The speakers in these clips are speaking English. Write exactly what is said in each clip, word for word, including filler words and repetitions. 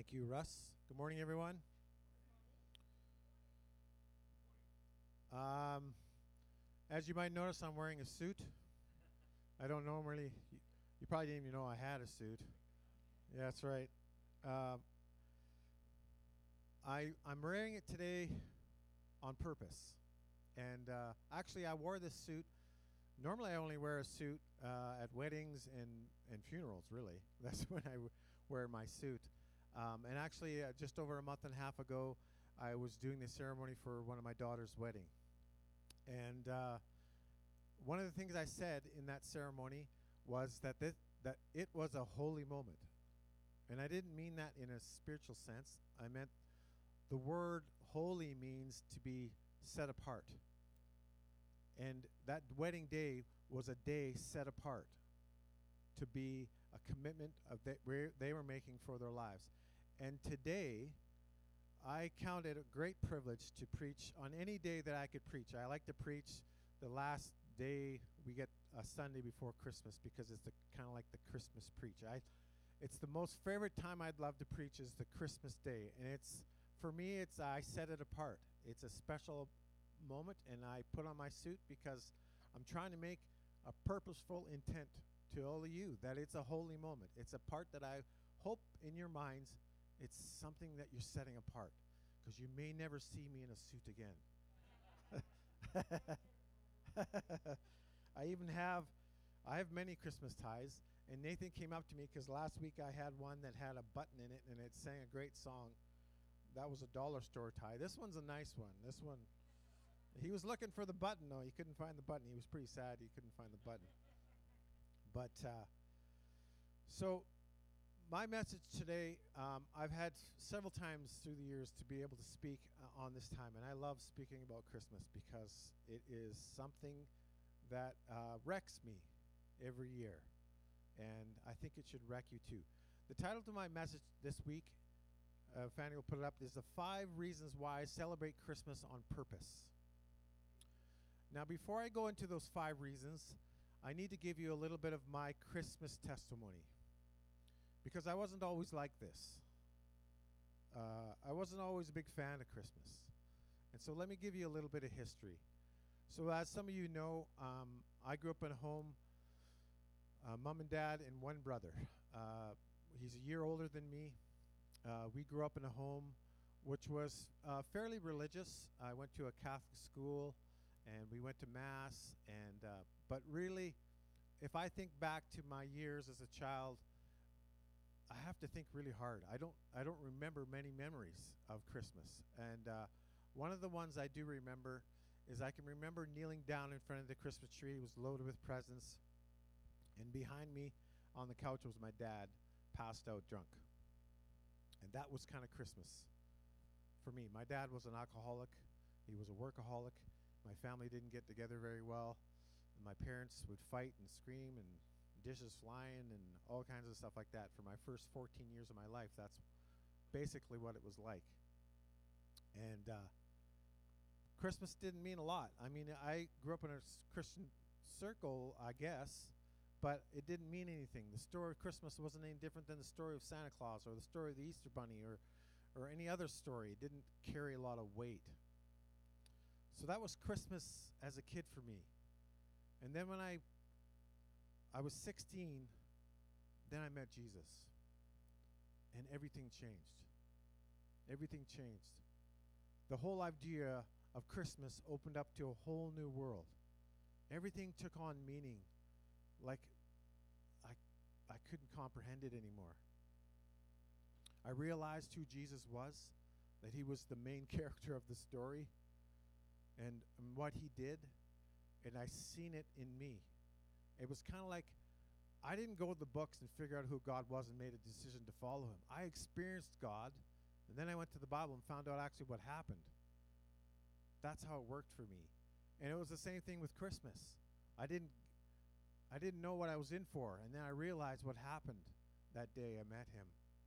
Thank you, Russ. Good morning, everyone. Um, as you might notice, I'm wearing a suit. I don't normally, you, you probably didn't even know I had a suit. Yeah, that's right. Um, I, I'm wearing it today on purpose. And uh, actually, I wore this suit. Normally, I only wear a suit uh, at weddings and, and funerals, really. That's when I w- wear my suit. Um, and actually, uh, just over a month and a half ago, I was doing the ceremony for one of my daughter's wedding. And uh, one of the things I said in that ceremony was that this, that it was a holy moment. And I didn't mean that in a spiritual sense. I meant the word holy means to be set apart. And that wedding day was a day set apart to be a commitment of that they were making for their lives. And today, I count it a great privilege to preach on any day that I could preach. I like to preach the last day we get a Sunday before Christmas because it's the kind of like the Christmas preach. I, it's the most favorite time I'd love to preach is the Christmas day, and it's for me. It's I set it apart. It's a special moment, and I put on my suit because I'm trying to make a purposeful intent to all of you that it's a holy moment. It's a part that I hope in your minds it's something that you're setting apart, because you may never see me in a suit again. I even have I have many Christmas ties, and Nathan came up to me because last week I had one that had a button in it and it sang a great song. That was a dollar store tie. This one's a nice one. This one, he was looking for the button, though. He couldn't find the button. He was pretty sad he couldn't find the button. But, uh, so, my message today, um, I've had several times through the years to be able to speak uh, on this time. And I love speaking about Christmas because it is something that uh, wrecks me every year. And I think it should wreck you too. The title to my message this week, uh, Fanny will put it up, is the five reasons why I celebrate Christmas on purpose. Now, before I go into those five reasons, I need to give you a little bit of my Christmas testimony, because I wasn't always like this. Uh, I wasn't always a big fan of Christmas. And so let me give you a little bit of history. So as some of you know, um, I grew up in a home, uh, mom and dad and one brother. Uh, he's a year older than me. Uh, we grew up in a home which was uh, fairly religious. I went to a Catholic school, and we went to Mass. And uh, but really, if I think back to my years as a child, I have to think really hard. I don't I don't remember many memories of Christmas. And uh, one of the ones I do remember is I can remember kneeling down in front of the Christmas tree. It was loaded with presents. And behind me on the couch was my dad, passed out drunk. And that was kind of Christmas for me. My dad was an alcoholic. He was a workaholic. My family didn't get together very well. And my parents would fight and scream, and dishes flying and all kinds of stuff like that. For my first fourteen years of my life, that's basically what it was like. And uh, Christmas didn't mean a lot. I mean, I grew up in a s- Christian circle, I guess, but it didn't mean anything. The story of Christmas wasn't any different than the story of Santa Claus or the story of the Easter Bunny or, or any other story. It didn't carry a lot of weight. So that was Christmas as a kid for me. And then when I I was sixteen, then I met Jesus. And everything changed. Everything changed. The whole idea of Christmas opened up to a whole new world. Everything took on meaning like I I couldn't comprehend it anymore. I realized who Jesus was, that he was the main character of the story, and, and what he did, and I seen it in me. It was kind of like I didn't go to the books and figure out who God was and made a decision to follow him. I experienced God, and then I went to the Bible and found out actually what happened. That's how it worked for me. And it was the same thing with Christmas. I didn't I didn't know what I was in for, and then I realized what happened that day I met him.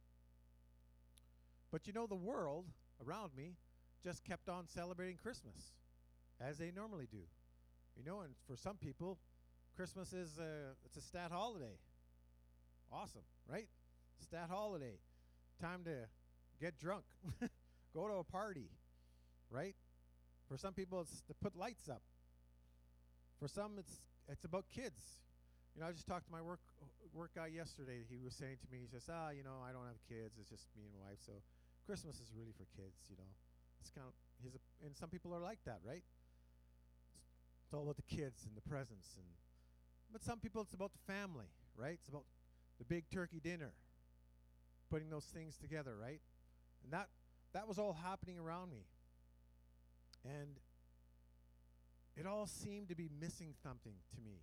But you know, the world around me just kept on celebrating Christmas, as they normally do. You know, and for some people, Christmas is a, it's a stat holiday. Awesome, right? Stat holiday. Time to get drunk, go to a party, right? For some people, it's to put lights up. For some, it's it's about kids. You know, I just talked to my work work guy yesterday. He was saying to me, he says, ah, you know, I don't have kids. It's just me and my wife. So Christmas is really for kids, you know. It's kind of, he's a, and some people are like that, right? It's, it's all about the kids and the presents. And but some people, it's about the family, right? It's about the big turkey dinner, putting those things together, right? And that that was all happening around me. And it all seemed to be missing something to me.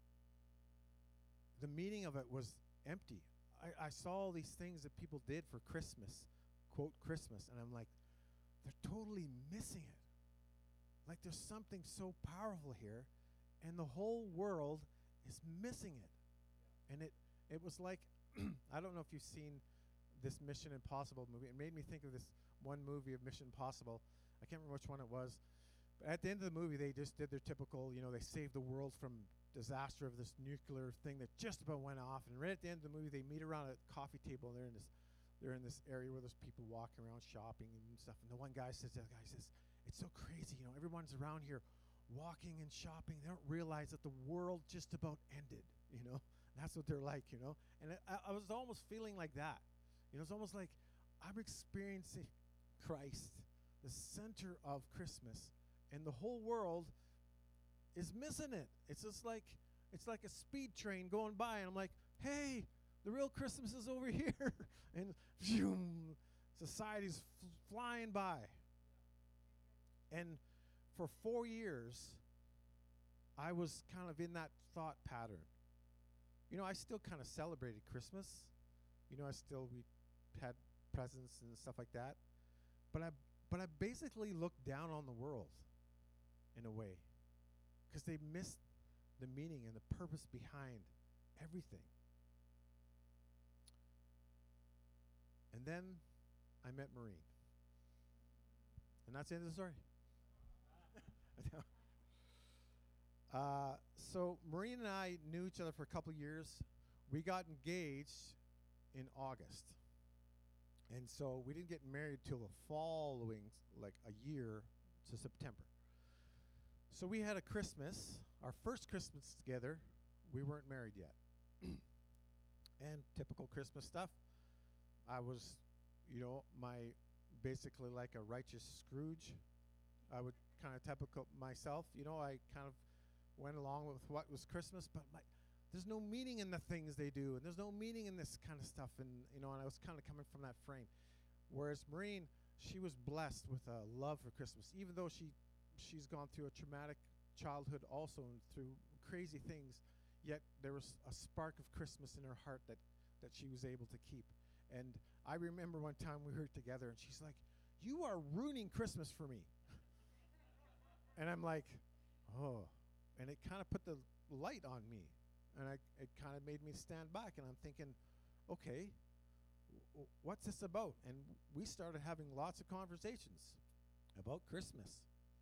The meaning of it was empty. I, I saw all these things that people did for Christmas, quote Christmas, and I'm like, they're totally missing it. Like there's something so powerful here, and the whole world is missing it. And it, it was like, I don't know if you've seen this Mission Impossible movie. It made me think of this one movie of Mission Impossible. I can't remember which one it was. But at the end of the movie, they just did their typical, you know, they saved the world from disaster of this nuclear thing that just about went off. And right at the end of the movie, they meet around a coffee table, and they're in this, they're in this area where there's people walking around shopping and stuff. And the one guy says, the other guy says, "It's so crazy, you know, everyone's around here walking and shopping. They don't realize that the world just about ended, you know." And that's what they're like, you know. And it, I, I was almost feeling like that. You know, it's almost like I'm experiencing Christ, the center of Christmas, and the whole world is missing it. It's just like, it's like a speed train going by, and I'm like, hey, the real Christmas is over here. And zoom, society's f- flying by. And for four years, I was kind of in that thought pattern. You know, I still kind of celebrated Christmas. You know, I still, we had presents and stuff like that. But I, but I basically looked down on the world in a way, because they missed the meaning and the purpose behind everything. And then I met Maureen. And that's the end of the story. uh, so Maureen and I knew each other for a couple years. We got engaged in August. And so we didn't get married till the following, like a year to September. So we had a Christmas, our first Christmas together. We weren't married yet. And typical Christmas stuff. I was, you know, my basically like a righteous Scrooge. I would kind of typical myself. You know, I kind of went along with what was Christmas, but my, there's no meaning in the things they do, and there's no meaning in this kind of stuff. And, you know, and I was kind of coming from that frame. Whereas Maureen, she was blessed with a love for Christmas, even though she she's gone through a traumatic childhood also and through crazy things, yet there was a spark of Christmas in her heart that, that she was able to keep. And I remember one time we were together, and she's like, "You are ruining Christmas for me." And I'm like, oh. And it kind of put the light on me. And I, it kind of made me stand back, and I'm thinking, okay, w- what's this about? And we started having lots of conversations about Christmas.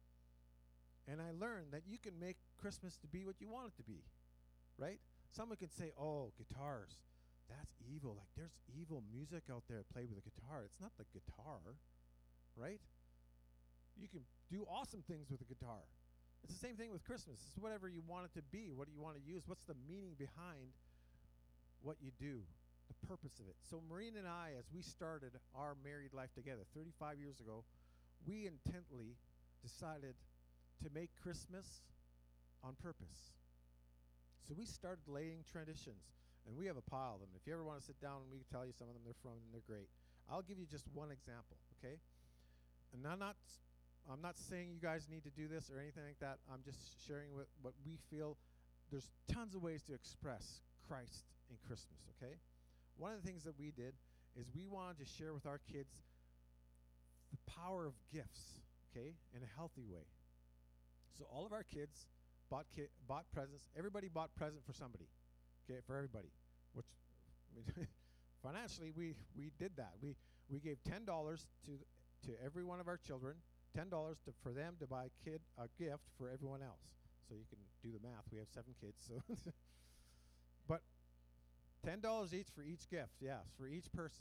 And I learned that you can make Christmas to be what you want it to be, right? Someone can say, oh, guitars, that's evil. Like, there's evil music out there played with a guitar. It's not the guitar, right? You can do awesome things with a guitar. It's the same thing with Christmas. It's whatever you want it to be. What do you want to use? What's the meaning behind what you do, the purpose of it? So Maureen and I, as we started our married life together thirty-five years ago, we intently decided to make Christmas on purpose. So we started laying traditions, and we have a pile of them. If you ever want to sit down, and we can tell you some of them they're from, and they're great. I'll give you just one example, okay? And I'm not, I'm not saying you guys need to do this or anything like that. I'm just sharing what, what we feel. There's tons of ways to express Christ in Christmas, okay? One of the things that we did is we wanted to share with our kids the power of gifts, okay, in a healthy way. So all of our kids bought ki- bought presents. Everybody bought present for somebody, okay, for everybody. Which, I mean, financially, we we did that. We we gave ten dollars to to every one of our children, ten dollars to for them to buy a kid a gift for everyone else. So you can do the math. We have seven kids, so but ten dollars each for each gift. Yes, for each person.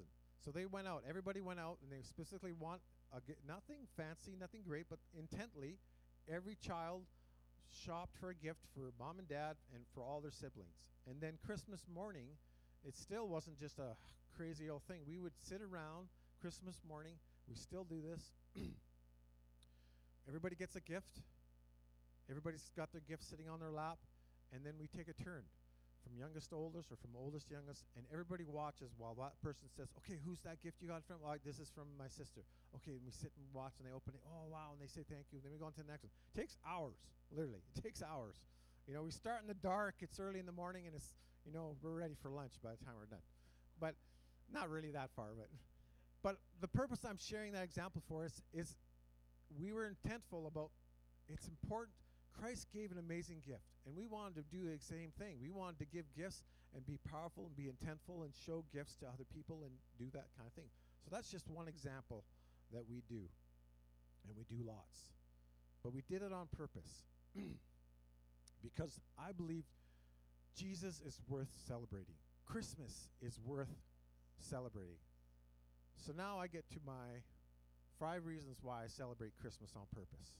So they went out. Everybody went out, and they specifically want a, nothing fancy, nothing great, but intently, every child shopped for a gift for mom and dad and for all their siblings. And then Christmas morning, it still wasn't just a crazy old thing. We would sit around Christmas morning. We still do this. Everybody gets a gift. Everybody's got their gift sitting on their lap, and then we take a turn from youngest to oldest or from oldest to youngest, and everybody watches while that person says, okay, who's that gift you got from? Well, this is from my sister. Okay, and we sit and watch, and they open it. Oh, wow, and they say thank you. Then we go on to the next one. It takes hours, literally. It takes hours. You know, we start in the dark. It's early in the morning, and it's, you know, we're ready for lunch by the time we're done. But not really that far. But, but the purpose I'm sharing that example for us is we were intentful about it's important. Christ gave an amazing gift, and we wanted to do the same thing. We wanted to give gifts and be powerful and be intentful and show gifts to other people and do that kind of thing. So that's just one example that we do, and we do lots. But we did it on purpose because I believe Jesus is worth celebrating. Christmas is worth celebrating. So now I get to my five reasons why I celebrate Christmas on purpose.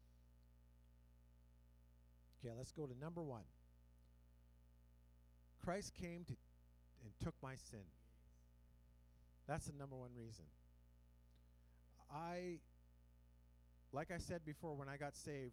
Okay, let's go to number one. Christ came to and took my sin. That's the number one reason. I, like I said before, when I got saved,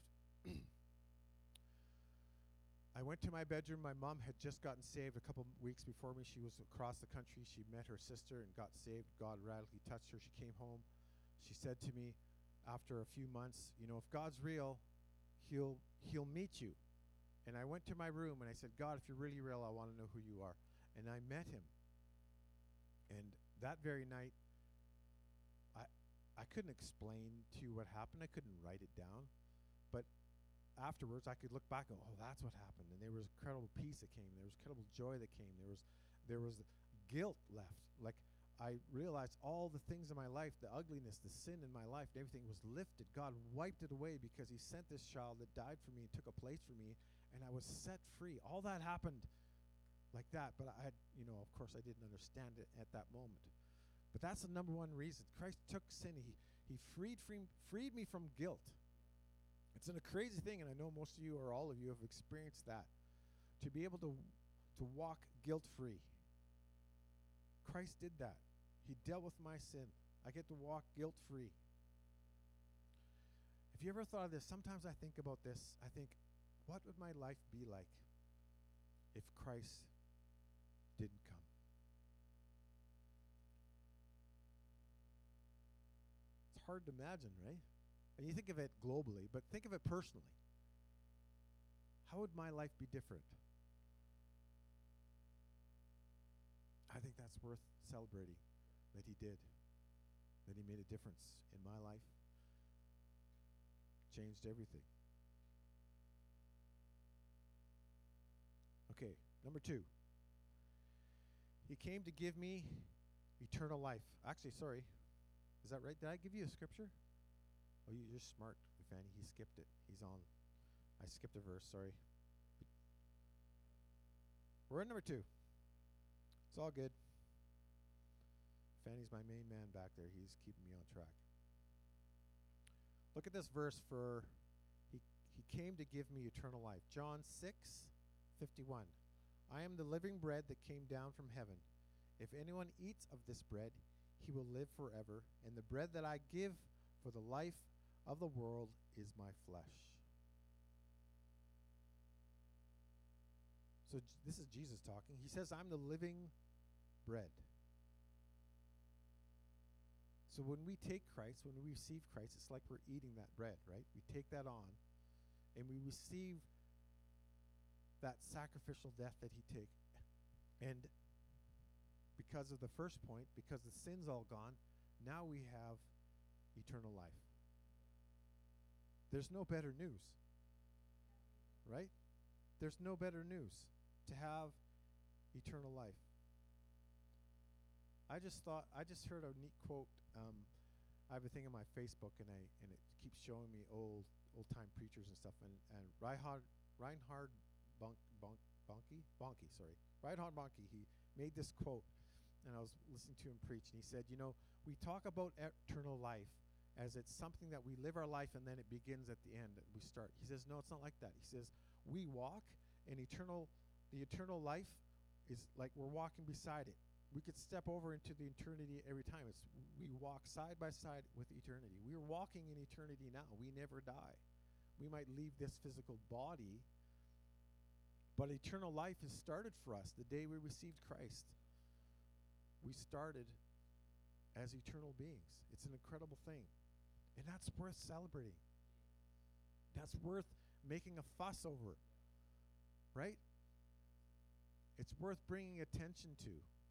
I went to my bedroom. My mom had just gotten saved a couple weeks before me. She was across the country. She met her sister and got saved. God radically touched her. She came home. She said to me after a few months, you know, if God's real, he'll he'll meet you. And I went to my room and I said, God, if you're really real, I want to know who you are. And I met him. And that very night, I I couldn't explain to you what happened. I couldn't write it down. But afterwards, I could look back and go, oh, that's what happened. And there was incredible peace that came. There was incredible joy that came. There was there was guilt left. Like, I realized all the things in my life, the ugliness, the sin in my life, everything was lifted. God wiped it away because he sent this child that died for me and took a place for me, and I was set free. All that happened like that, but I had, you know, of course I didn't understand it at that moment. But that's the number one reason. Christ took sin. He, he freed, free, freed me from guilt. It's a crazy thing, and I know most of you or all of you have experienced that, to be able to, to walk guilt-free. Christ did that. He dealt with my sin. I get to walk guilt-free. Have you ever thought of this? Sometimes I think about this. I think, what would my life be like if Christ didn't come? It's hard to imagine, right? And you think of it globally, but think of it personally. How would my life be different? I think that's worth celebrating, that he did, that he made a difference in my life, changed everything. Okay, number two. He came to give me eternal life. Actually, sorry, is that right? Did I give you a scripture? Oh, you're smart, Fanny. He skipped it. He's on. I skipped a verse, sorry. We're in number two. It's all good. Fanny's my main man back there. He's keeping me on track. Look at this verse for he he came to give me eternal life. John six fifty-one. I am the living bread that came down from heaven. If anyone eats of this bread, he will live forever, and the bread that I give for the life of the world is my flesh. So j- this is Jesus talking. He says, I'm the living bread. So when we take Christ, when we receive Christ, it's like we're eating that bread, right? We take that on, and we receive that sacrificial death that he took. And because of the first point, because the sin's all gone, now we have eternal life. There's no better news, right? There's no better news to have eternal life. I just thought, I just heard a neat quote. Um, I have a thing on my Facebook, and I and it keeps showing me old old time preachers and stuff. And and Reinhard Reinhard Bonk, Bonk, Bonnke Bonnke, sorry, Reinhard Bonnke. He made this quote, and I was listening to him preach, and he said, you know, we talk about eternal life as it's something that we live our life and then it begins at the end. We start. He says, no, it's not like that. He says, we walk, and eternal, the eternal life is like we're walking beside it. We could step over into the eternity every time. It's we walk side by side with eternity. We're walking in eternity now. We never die. We might leave this physical body, but eternal life has started for us the day we received Christ. We started as eternal beings. It's an incredible thing. And that's worth celebrating. That's worth making a fuss over, right? It's worth bringing attention to.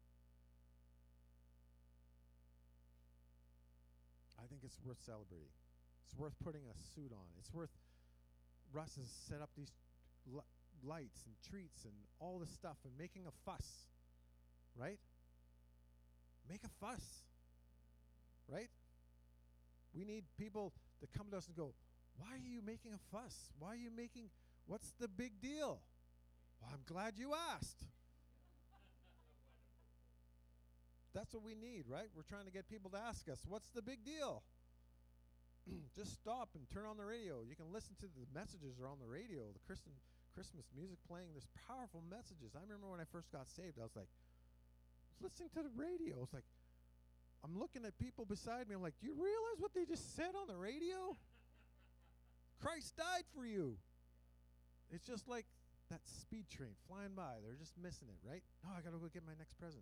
I think it's worth celebrating. It's worth putting a suit on. It's worth Russ has set up these li- lights and treats and all this stuff and making a fuss, right? Make a fuss, right? We need people to come to us and go, why are you making a fuss? Why are you making, what's the big deal? Well, I'm glad you asked. That's what we need, right? We're trying to get people to ask us, what's the big deal? Just stop and turn on the radio. You can listen to the messages are on the radio, the Christian Christmas music playing. There's powerful messages. I remember when I first got saved, I was like, I was listening to the radio. It's like, I'm looking at people beside me. I'm like, do you realize what they just said on the radio? Christ died for you. It's just like that speed train flying by. They're just missing it, right? No, I got to go get my next present.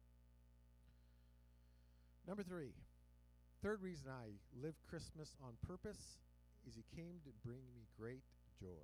Number three, third reason I live Christmas on purpose is he came to bring me great joy.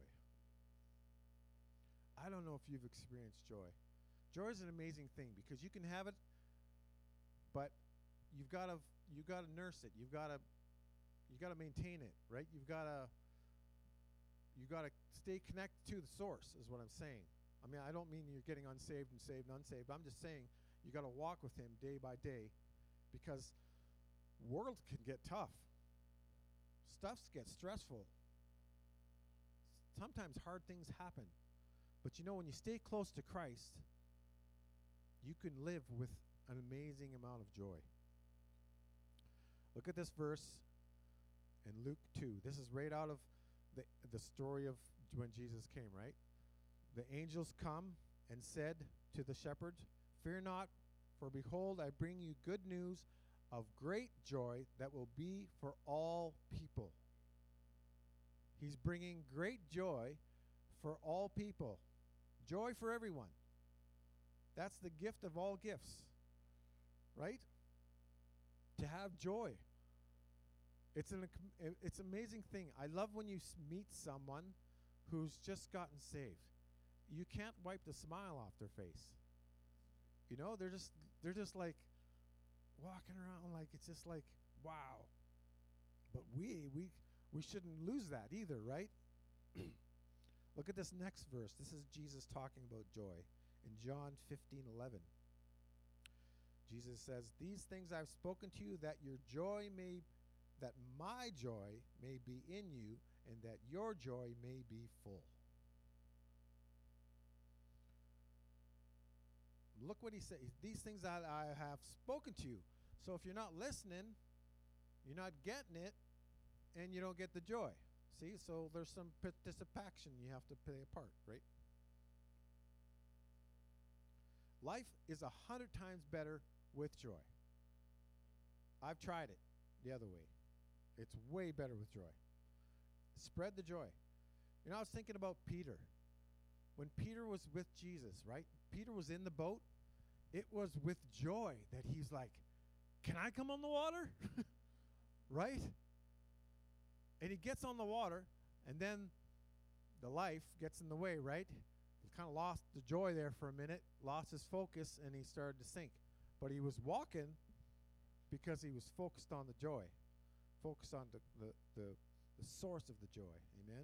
I don't know if you've experienced joy. Joy is an amazing thing because you can have it, but you've got to you got to nurse it. You've got to you got to maintain it, right? You've got to you got to stay connected to the source is what I'm saying. I mean, I don't mean you're getting unsaved and saved and unsaved. I'm just saying you got to walk with him day by day because world can get tough. Stuff gets stressful. Sometimes hard things happen. But you know, when you stay close to Christ, you can live with an amazing amount of joy. Look at this verse in Luke two. This is right out of the, the story of when Jesus came, right? The angels come and said to the shepherds, fear not, for behold, I bring you good news of great joy that will be for all people. He's bringing great joy for all people. Joy for everyone. That's the gift of all gifts, right? To have joy. It's an it's an amazing thing. I love when you meet someone who's just gotten saved. You can't wipe the smile off their face. You know, they're just they're just like walking around like it's just like, wow. But we we we shouldn't lose that either, right? Look at this next verse. This is Jesus talking about joy in John fifteen eleven. Jesus says, these things I've spoken to you that your joy may that my joy may be in you and that your joy may be full. Look what he says. These things that I have spoken to you. So if you're not listening, you're not getting it, and you don't get the joy. See? So there's some participation you have to play a part, right? Life is a hundred times better with joy. I've tried it the other way. It's way better with joy. Spread the joy. You know, I was thinking about Peter. When Peter was with Jesus, right? Peter was in the boat. It was with joy that he's like, can I come on the water? Right? And he gets on the water, and then the life gets in the way, right? He kind of lost the joy there for a minute, lost his focus, and he started to sink. But he was walking because he was focused on the joy, focused on the, the, the, the source of the joy. Amen?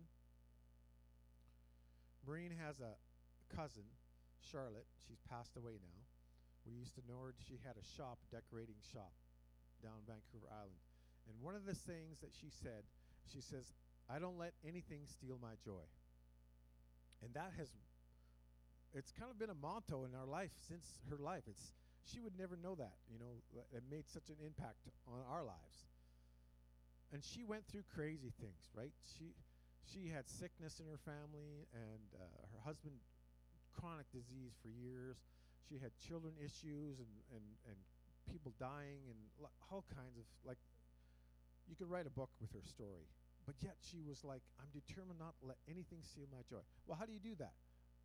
Maureen has a cousin, Charlotte. She's passed away now. We used to know her. She had a shop, decorating shop, down Vancouver Island. And one of the things that she said, she says, I don't let anything steal my joy. And that has, it's kind of been a motto in our life since her life. It's, She would never know that, you know, it made such an impact on our lives. And she went through crazy things, right? She she had sickness in her family, and uh, her husband, chronic disease for years. She had children issues and, and, and people dying and all kinds of, like, you could write a book with her story. But yet she was like, I'm determined not to let anything steal my joy. Well, how do you do that?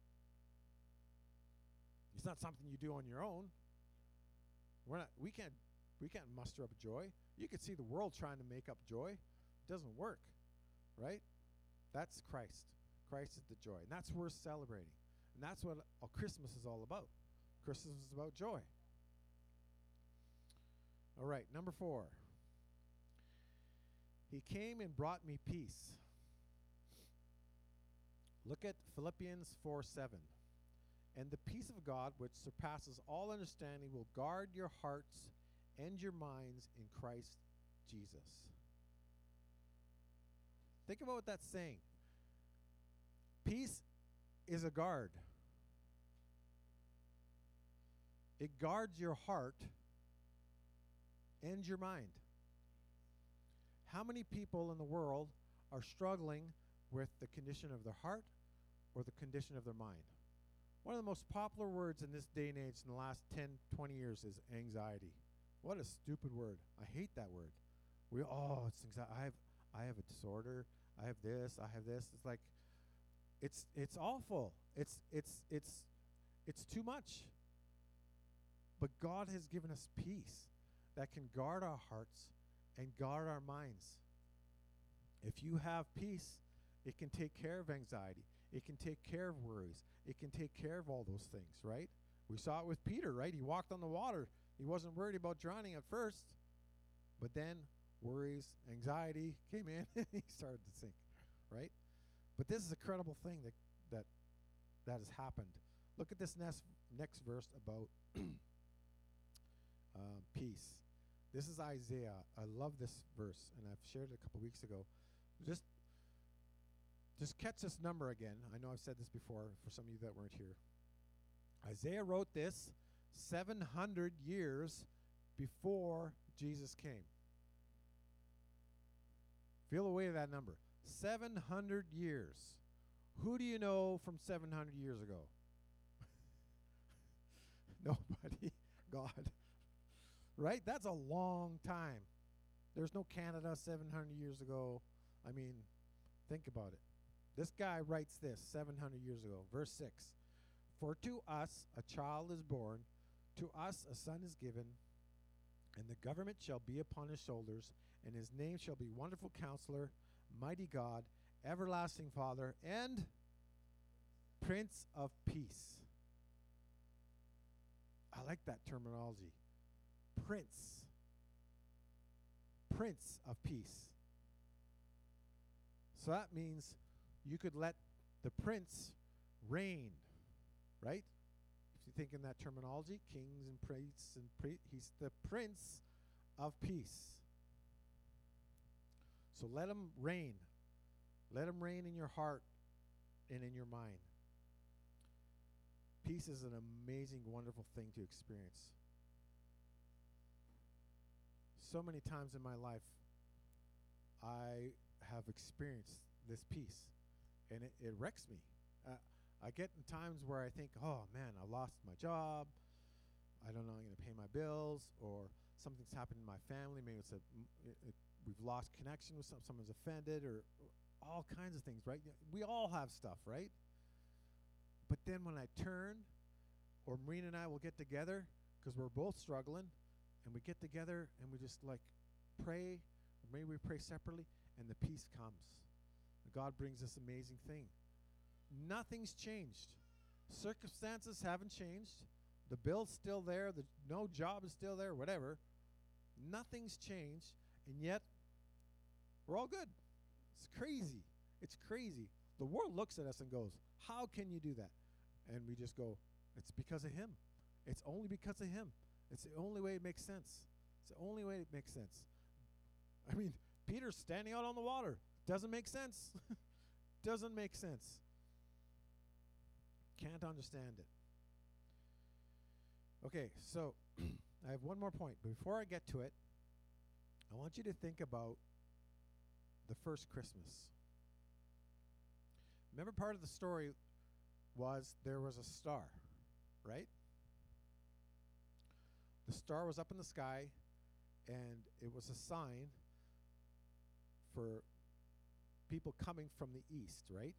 It's not something you do on your own. We're not, we can't we can't muster up joy. You could see the world trying to make up joy. It doesn't work, right? That's Christ. Christ is the joy. And that's worth celebrating. And that's what uh, Christmas is all about. Christmas is about joy. All right, number four. He came and brought me peace. Look at Philippians four seven. And the peace of God, which surpasses all understanding, will guard your hearts and your minds in Christ Jesus. Think about what that's saying. Peace is a guard. It guards your heart and your mind. How many people in the world are struggling with the condition of their heart or the condition of their mind? One of the most popular words in this day and age in the last ten, twenty years is anxiety. What a stupid word. I hate that word. We oh, it's anxiety. I have I have a disorder. I have this. I have this. It's like it's it's awful. It's it's it's it's too much. But God has given us peace that can guard our hearts and guard our minds. If you have peace, it can take care of anxiety. It can take care of worries. It can take care of all those things, right? We saw it with Peter, right? He walked on the water. He wasn't worried about drowning at first. But then worries, anxiety came in, and he started to sink, right? But this is a credible thing that that, that has happened. Look at this next, next verse about uh, peace. This is Isaiah. I love this verse, and I've shared it a couple weeks ago. Just Just catch this number again. I know I've said this before for some of you that weren't here. Isaiah wrote this seven hundred years before Jesus came. Feel the weight of that number. seven hundred years. Who do you know from seven hundred years ago? Nobody. God. Right? That's a long time. There's no Canada seven hundred years ago. I mean, think about it. This guy writes this seven hundred years ago. Verse six. For to us a child is born, to us a son is given, and the government shall be upon his shoulders, and his name shall be Wonderful Counselor, Mighty God, Everlasting Father, and Prince of Peace. I like that terminology. Prince. Prince of Peace. So that means you could let the prince reign, right? If you think in that terminology, kings and priests and pre- he's the Prince of Peace. So let him reign. Let him reign in your heart and in your mind. Peace is an amazing, wonderful thing to experience. So many times in my life, I have experienced this peace, and it, it wrecks me. Uh, I get in times where I think, oh man, I lost my job. I don't know, I'm going to pay my bills, or something's happened in my family. Maybe it's a, it, it, we've lost connection with some, someone's offended, or all kinds of things, right? We all have stuff, right? But then when I turn, or Marina and I will get together, because we're both struggling, and we get together and we just like pray, or maybe we pray separately, and the peace comes. God brings this amazing thing. Nothing's changed. Circumstances haven't changed. The bill's still there. The no job is still there, whatever. Nothing's changed, and yet we're all good. It's crazy. It's crazy. The world looks at us and goes, how can you do that? And we just go, it's because of him. It's only because of him. It's the only way it makes sense. It's the only way it makes sense. I mean, Peter's standing out on the water. Doesn't make sense. Doesn't make sense. Can't understand it. Okay, so I have one more point. But before I get to it, I want you to think about the first Christmas. Remember, part of the story was there was a star, right? The star was up in the sky, and it was a sign for people coming from the east, right?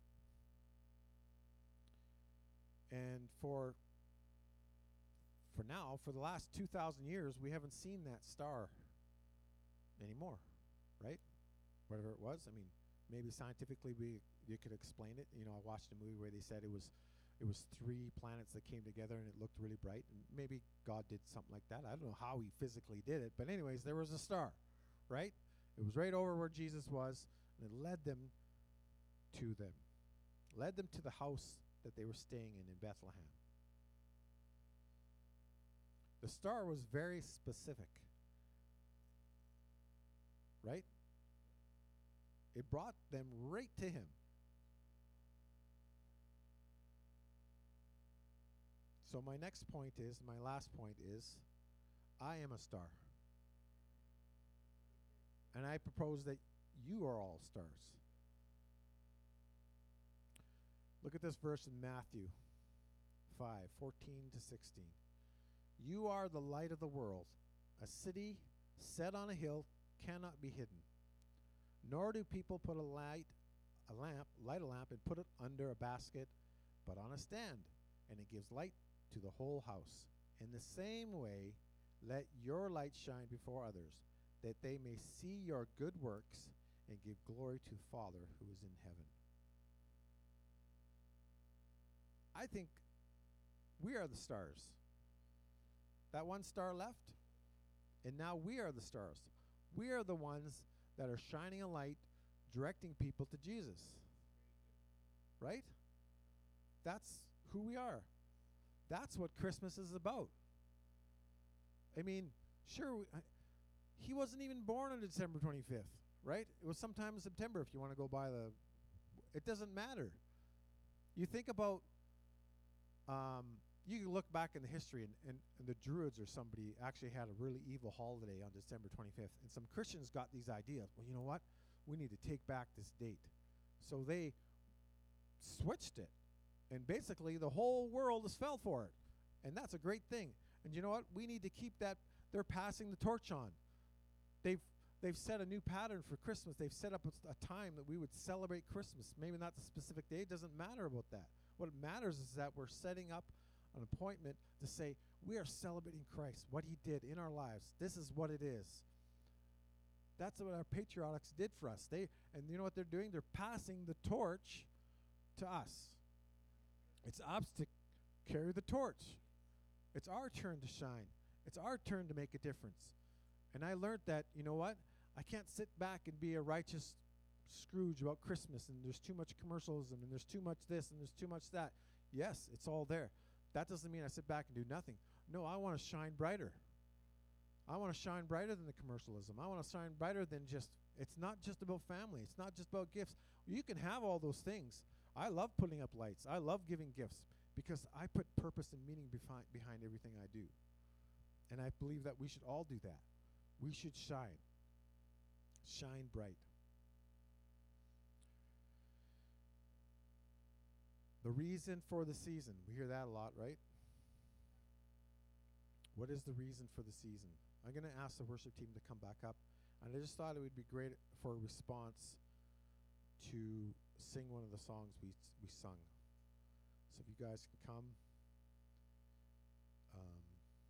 And for for now, for the last two thousand years, we haven't seen that star anymore, right? Whatever it was. I mean, maybe scientifically we you could explain it. You know, I watched a movie where they said it was it was three planets that came together and it looked really bright. And maybe God did something like that. I don't know how he physically did it. But anyways, there was a star, right? It was right over where Jesus was, and it led them to them. Led them to the house that they were staying in in Bethlehem. The star was very specific, right? It brought them right to him. So my next point is, my last point is, I am a star. And I propose that you are all stars. Look at this verse in Matthew five, fourteen to sixteen. You are the light of the world. A city set on a hill cannot be hidden. Nor do people put a light, a lamp, light a lamp and put it under a basket, but on a stand, and it gives light to the whole house. In the same way, let your light shine before others, that they may see your good works and give glory to the Father who is in heaven. I think we are the stars. That one star left, and now we are the stars. We are the ones that are shining a light, directing people to Jesus. Right? That's who we are. That's what Christmas is about. I mean, sure, we, I, he wasn't even born on December twenty-fifth, right? It was sometime in September if you want to go by the... It doesn't matter. You think about... Um, you can look back in the history, and, and, and the Druids or somebody actually had a really evil holiday on December twenty-fifth. And some Christians got these ideas. Well, you know what? We need to take back this date. So they switched it. And basically, the whole world has fell for it. And that's a great thing. And you know what? We need to keep that. They're passing the torch on. They've they've set a new pattern for Christmas. They've set up a, a time that we would celebrate Christmas. Maybe not the specific day. It doesn't matter about that. What matters is that we're setting up an appointment to say we are celebrating Christ, what he did in our lives. This is what it is. That's what our patriarchs did for us. They and you know what they're doing? They're passing the torch to us. It's us to carry the torch. It's our turn to shine. It's our turn to make a difference. And I learned that, you know what? I can't sit back and be a righteous Scrooge about Christmas, and there's too much commercialism, and there's too much this, and there's too much that. Yes, it's all there. That doesn't mean I sit back and do nothing. No, I want to shine brighter. I want to shine brighter than the commercialism. I want to shine brighter than just, it's not just about family. It's not just about gifts. You can have all those things. I love putting up lights. I love giving gifts because I put purpose and meaning behind, behind everything I do. And I believe that we should all do that. We should shine. Shine bright. The reason for the season. We hear that a lot, right? What is the reason for the season? I'm going to ask the worship team to come back up. And I just thought it would be great for a response to sing one of the songs we we sung. So if you guys can come. Um,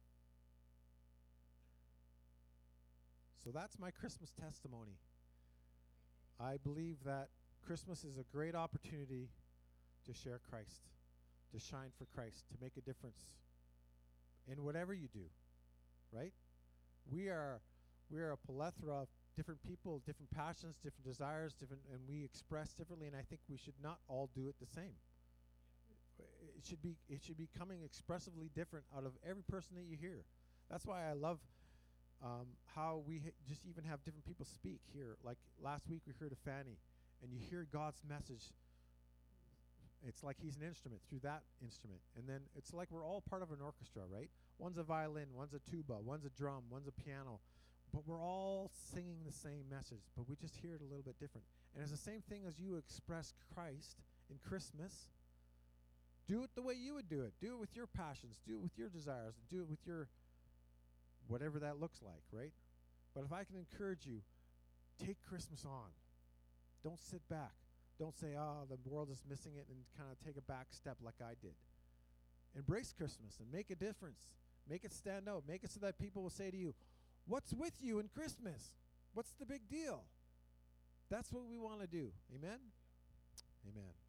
so that's my Christmas testimony. I believe that Christmas is a great opportunity to share Christ, to shine for Christ, to make a difference in whatever you do, right? We are we are a plethora of different people, different passions, different desires, different, and we express differently. And I think we should not all do it the same. It should be it should be coming expressively different out of every person that you hear. That's why I love um, how we ha- just even have different people speak here. Like last week we heard of Fanny, and you hear God's message. It's like he's an instrument through that instrument. And then it's like we're all part of an orchestra, right? One's a violin, one's a tuba, one's a drum, one's a piano. But we're all singing the same message, but we just hear it a little bit different. And it's the same thing as you express Christ in Christmas. Do it the way you would do it. Do it with your passions. Do it with your desires. Do it with your whatever that looks like, right? But if I can encourage you, take Christmas on. Don't sit back. Don't say, oh, the world is missing it, and kind of take a back step like I did. Embrace Christmas and make a difference. Make it stand out. Make it so that people will say to you, what's with you in Christmas? What's the big deal? That's what we want to do. Amen? Amen.